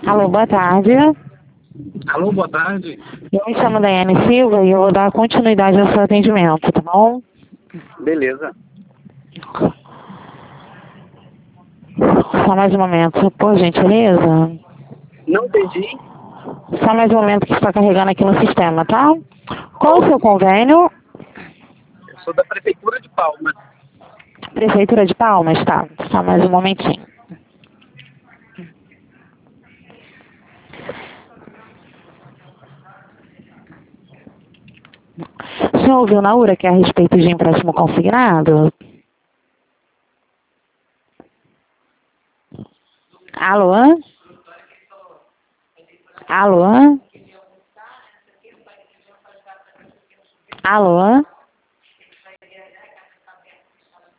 Alô, boa tarde. Alô, boa tarde. Eu me chamo Daiane Silva e eu vou dar continuidade ao seu atendimento, tá bom? Beleza. Só mais um momento, por gentileza. Não entendi. Só mais um momento que está carregando aqui no sistema, tá? Qual o seu Ok. convênio? Eu sou da Prefeitura de Palmas. Prefeitura de Palmas, tá? Só mais um momentinho. O senhor ouviu na URA que é a respeito de empréstimo consignado? Alô? Alô? Alô?